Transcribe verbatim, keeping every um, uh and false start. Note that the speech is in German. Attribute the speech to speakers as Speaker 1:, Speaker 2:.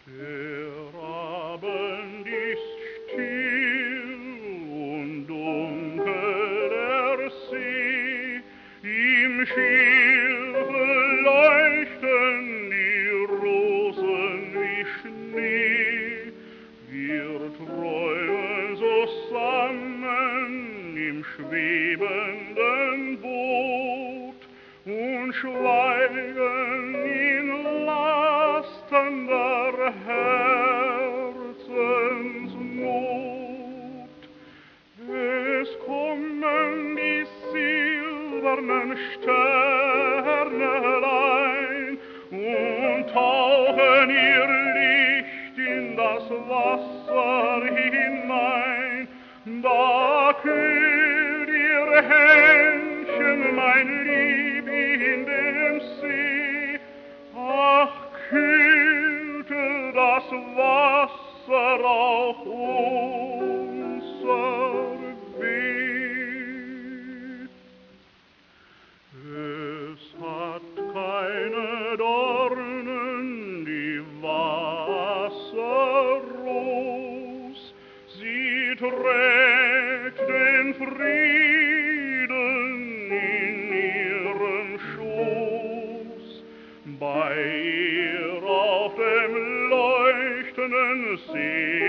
Speaker 1: Der Abend ist still und dunkel der See, im Schilfe leuchten die Rosen wie Schnee. Wir träumen zusammen im schwebenden Boot und schweigen in lastender Herzensnot. Es kommen die silbernen Sternlein und tauchen ihr Licht in das Wasser hinein. Da kühlt ihr Händchen, mein Lieb, in dem See. Ach, kühlte das Wasser auch unser Beet. Es hat keine Dornen, die Wasserros, sie trägt den Frieden in ihrem Schoß. Bei ihr auf dem leuchtenden See